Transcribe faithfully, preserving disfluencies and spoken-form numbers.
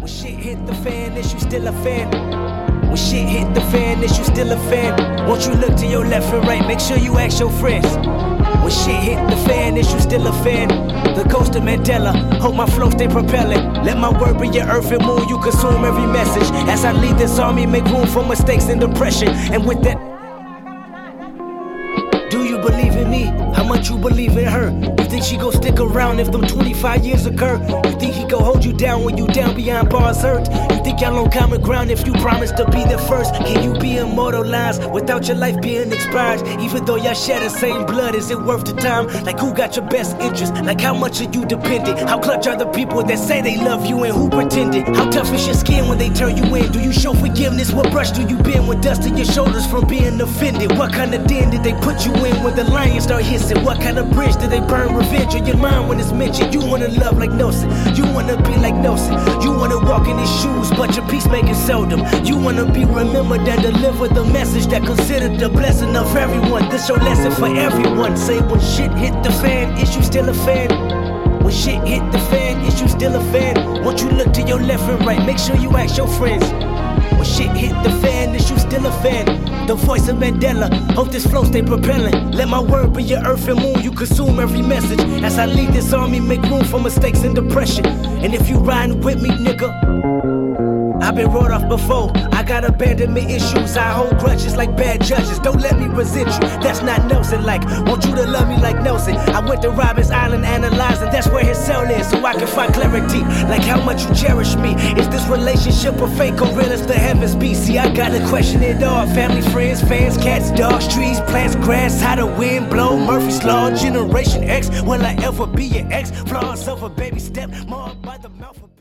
When shit hit the fan, is you still a fan? When shit hit the fan, is you still a fan? Won't you look to your left and right, make sure you ask your friends. When shit hit the fan, is you still a fan? The coast of Mandela, hope my flow stay propelling. Let my word be your earth and moon, you consume every message. As I lead this army, make room for mistakes and depression. And with that, do you believe in me? How much you believe in her? You think she gon' stick around if them twenty-five years occur? You think he gon' hold you down when you down beyond bars hurt? You think y'all on common ground if you promise to be the first? Can you be immortalized without your life being expired? Even though y'all share the same blood, is it worth the time? Like who got your best interest? Like how much are you dependent? How clutch are the people that say they love you and who pretended? How tough is your skin when they turn you in? Do you show forgiveness? What brush do you bend when dust in your shoulders from being offended? What kind of den did they put you in when the lions start hissing? What kind of bridge did they burn revenge on your mind when it's mentioned? You wanna love like Nelson, you wanna be like Nelson, you wanna walk in his shoes, but your peacemaking seldom. You wanna be remembered and deliver the message that considered the blessing of everyone. This your lesson for everyone. Say when shit hit the fan, is you still a fan? When shit hit the fan, is you still a fan? Won't you look to your left and right, make sure you ask your friends. When shit hit the fan, is you still a fan? The voice of Mandela, hope this flow stay propelling. Let my word be your earth and moon, you consume every message. As I lead this army, make room for mistakes and depression. And if you riding with me, nigga, I've been wrote off before. I got abandonment issues, I hold grudges like bad judges. Don't let me resent you, that's not Nelson like. Want you to love me like Nelson. I went to Robbins Island analyzing, that's where his cell is, so I can find clarity. Like how much you cherish me. Is this relationship a fake or real as the heavens be? See, I gotta question it all. Family, friends, fans, cats, dogs, trees, plants, grass. How the wind blow, Murphy's Law, Generation X. Will I ever be your ex? Flaws of a baby step, marred by the mouth of